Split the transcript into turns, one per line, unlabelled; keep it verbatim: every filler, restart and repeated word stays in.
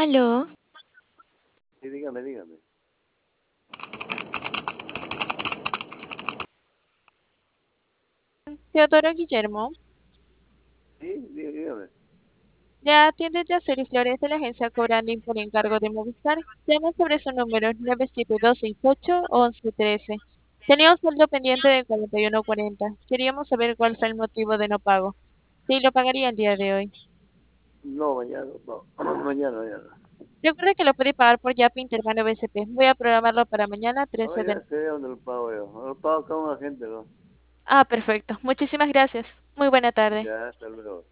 Aló,
Sí, dígame, dígame.
Teodoro Guillermo,
Sí, dí- dígame.
ya atiende Yaceri Flores de la agencia cobrando por encargo de Movistar. Llama sobre su número nueve siete dos seis ocho once trece. Tenía un saldo pendiente de cuarenta y uno cuarenta. Queríamos saber cuál fue el motivo de no pago. Sí, lo pagaría el día de hoy.
No, mañana, no. Mañana, mañana.
Recuerda que lo puede pagar por Yapi Interbanco B C P. Voy a programarlo para mañana
No,
trece de...
ya sé dónde lo pago yo. Lo pago con un agente, ¿no?
Ah, perfecto. Muchísimas gracias. Muy buena tarde.
Ya, hasta luego.